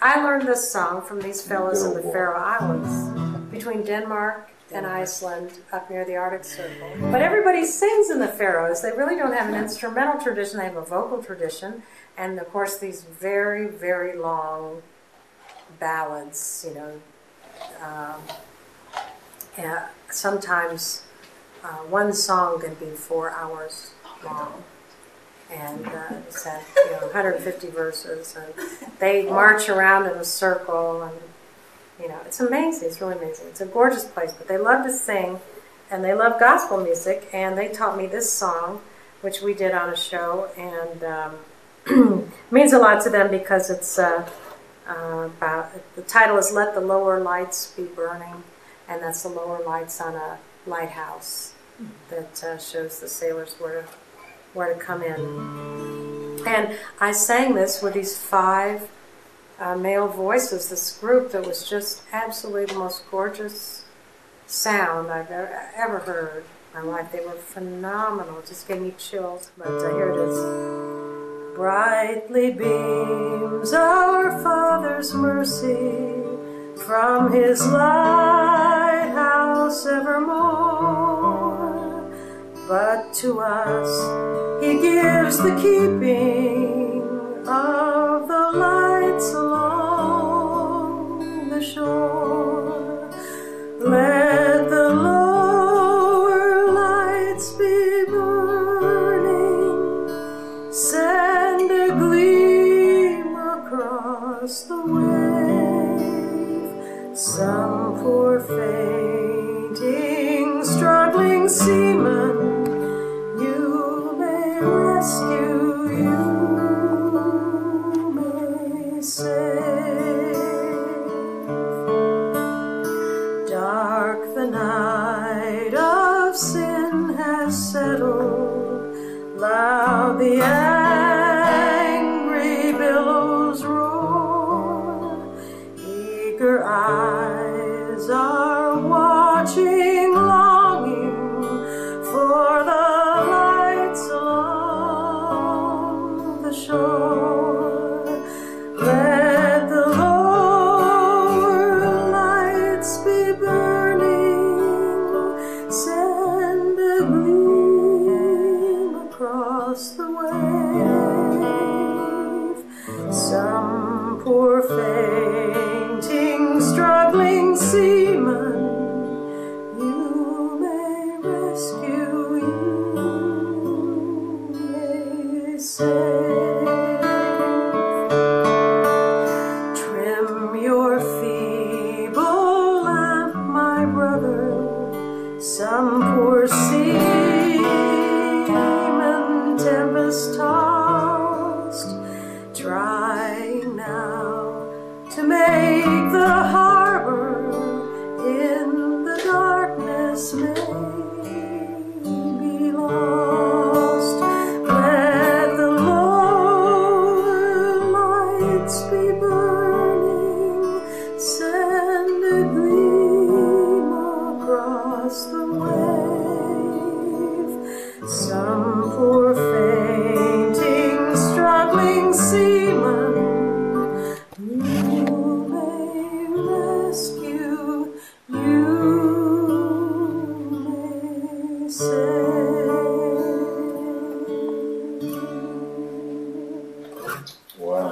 I learned this song from these fellows in the Faroe Islands, between Denmark and Iceland, up near the Arctic Circle. But everybody sings in the Faroes. They really don't have an instrumental tradition. They have a vocal tradition. And, of course, these very, very long ballads, you know. Sometimes one song can be 4 hours long. And it's had 150 verses. And they march around in a circle and it's amazing. It's really amazing. It's a gorgeous place, but they love to sing, and they love gospel music, and they taught me this song, which we did on a show, and means a lot to them because it's about, the title is Let the Lower Lights Be Burning, and that's the lower lights on a lighthouse that shows the sailors where to come in. And I sang this with these 5 male voices, this group that was just absolutely the most gorgeous sound I've ever heard in my life. They were phenomenal. It just gave me chills. But here it is. Brightly beams our Father's mercy from His lighthouse evermore. But to us He gives the keeping of the lights along the shore. Let the lower lights be burning, send a gleam across the wave. Some poor fainting, struggling seaman you may rescue, dark the night of sin has settled, loud the angry billows roar, eager eyes are watching, longing for the lights along the shore. Let the lower lights be burning, send a gleam across the wave. Some poor fainting, struggling seaman you may rescue, you may save. Some poor seaman, tempest-tossed, trying now to make the harbor in the darkness may be lost. Let the lower lights be burning, send a gleam across the wave. Some poor fainting, struggling seaman you may rescue, you may save. Wow.